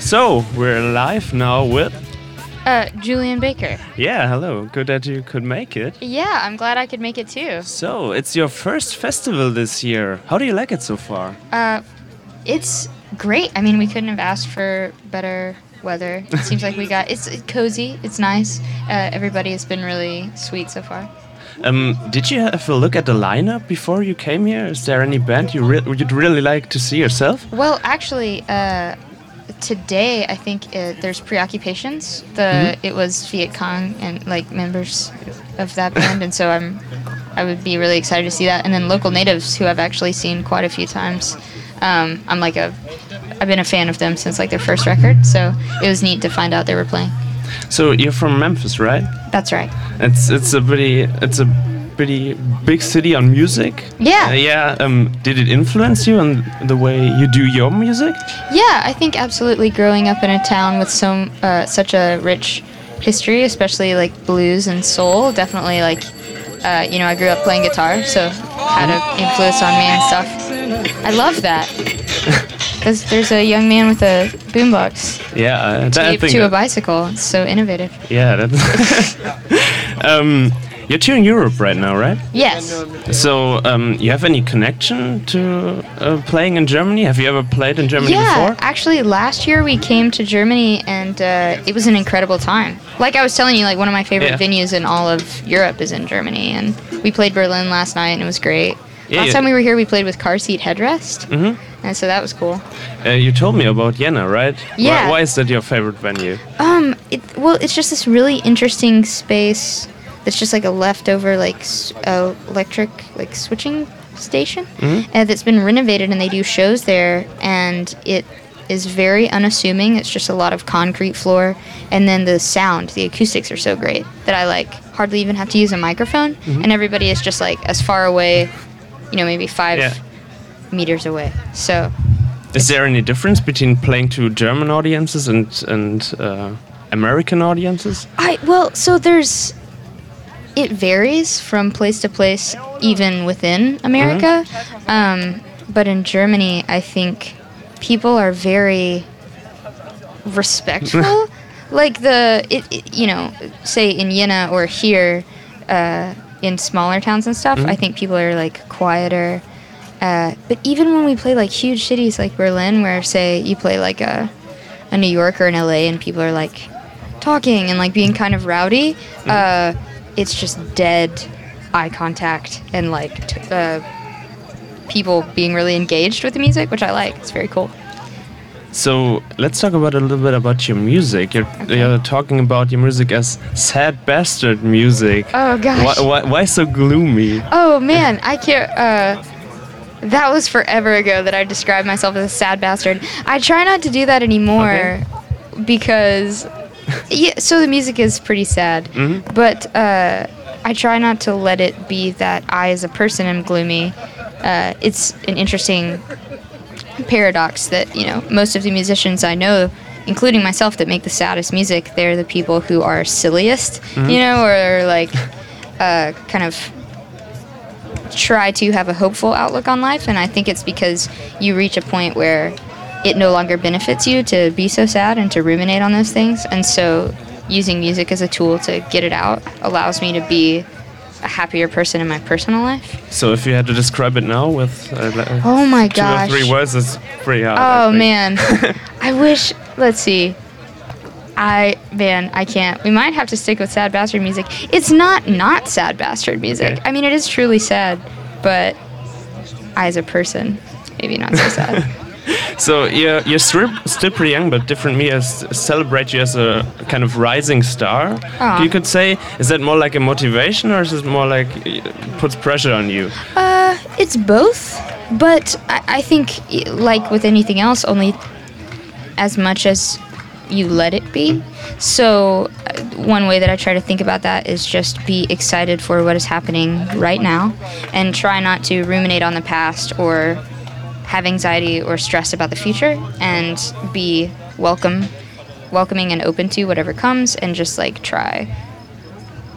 So, we're live now with. Julian Baker. Yeah, hello. Good that you could make it. Yeah, I'm glad I could make it too. So, it's your first festival this year. How do you like it so far? It's great. I mean, we couldn't have asked for better weather. It seems like it's cozy, it's nice. Everybody has been really sweet so far. Did you have a look at the lineup before you came here? Is there any band you'd really like to see yourself? Well, actually, today I think there's Preoccupations. It was Viet Cong and like members of that band, and so I would be really excited to see that. And then Local Natives, who I've actually seen quite a few times. I've been a fan of them since like their first record, so it was neat to find out they were playing. So you're from Memphis, right? That's right. It's a pretty big city on music. Yeah. Did it influence you on the way you do your music? Yeah, I think absolutely. Growing up in a town with such a rich history, especially like blues and soul, definitely like I grew up playing guitar, so had an influence on me and stuff. I love that. Because there's a young man with a boombox taped to a bicycle. It's so innovative. Yeah, that's. You're touring Europe right now, right? Yes. So, you have any connection to playing in Germany? Have you ever played in Germany before? Yeah, actually, last year we came to Germany, and it was an incredible time. Like I was telling you, like one of my favorite venues in all of Europe is in Germany, and we played Berlin last night, and it was great. Last time we were here, we played with Car Seat Headrest, and so that was cool. You told me about Jena, right? Yeah. Why is that your favorite venue? It's just this really interesting space that's just like a leftover electric switching station, and that's been renovated, and they do shows there, and it is very unassuming. It's just a lot of concrete floor, and then the sound, the acoustics are so great that I hardly even have to use a microphone, and everybody is just like as far away, maybe 5 meters away. So, is there any difference between playing to German audiences and American audiences? It varies from place to place, even within America. But in Germany, I think people are very respectful. Say in Jena or here, in smaller towns and stuff, I think people are quieter. But even when we play huge cities like Berlin, where say you play a New York or an LA, and people are talking and being kind of rowdy, it's just dead eye contact and people being really engaged with the music, which I like. It's very cool. So let's talk a little bit about your music. You're talking about your music as sad bastard music. Oh gosh. Why so gloomy? Oh man, I can't. That was forever ago that I described myself as a sad bastard. I try not to do that anymore because. Yeah, so the music is pretty sad, but I try not to let it be that I as a person am gloomy. It's an interesting paradox that, most of the musicians I know, including myself, that make the saddest music, they're the people who are silliest, or kind of try to have a hopeful outlook on life. And I think it's because you reach a point where it no longer benefits you to be so sad and to ruminate on those things. And so using music as a tool to get it out allows me to be a happier person in my personal life. So if you had to describe it now with oh my gosh, 2 or 3 words, it's pretty hard. Oh man, I wish, let's see. I can't. We might have to stick with sad bastard music. It's not sad bastard music. Okay. I mean, it is truly sad, but I as a person, maybe not so sad. So you're still pretty young, but different media celebrate you as a kind of rising star. You could say, is that more like a motivation, or is it more like it puts pressure on you? It's both, but I think like with anything else, only as much as you let it be. So one way that I try to think about that is just be excited for what is happening right now, and try not to ruminate on the past or have anxiety or stress about the future, and be welcoming and open to whatever comes, and just try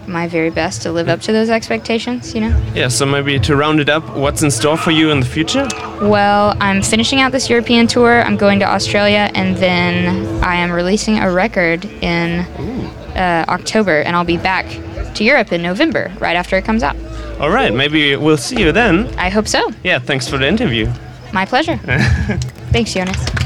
my very best to live up to those expectations, you know? Yeah, so maybe to round it up, what's in store for you in the future? Well, I'm finishing out this European tour. I'm going to Australia, and then I am releasing a record in October, and I'll be back to Europe in November, right after it comes out. All right, maybe we'll see you then. I hope so. Yeah, thanks for the interview. My pleasure. Thanks, Jonas.